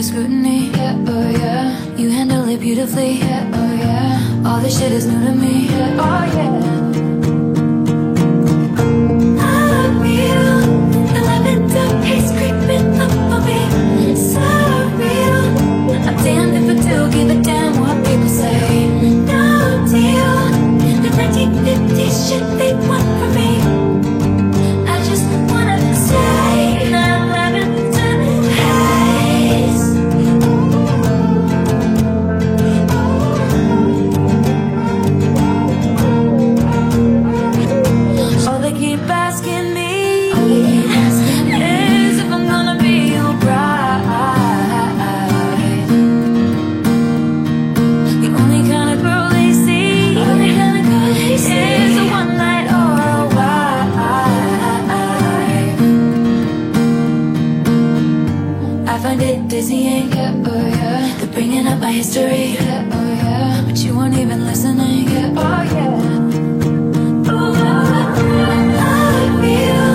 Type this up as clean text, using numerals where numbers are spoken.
under scrutiny. Yeah, oh yeah. You handle it beautifully. Yeah, oh yeah. All this shit is new to me. Yeah, oh yeah. Damn if I do give a damn what people say. No deal. The 1950s shit they want from me. I just wanna say that I'm having to haze. All they keep asking me is if I'm gonna be alright. Dizzying, yeah, oh yeah. They're bringing up my history, yeah, oh yeah. But you weren't even listening, yeah, oh yeah. Oh, I feel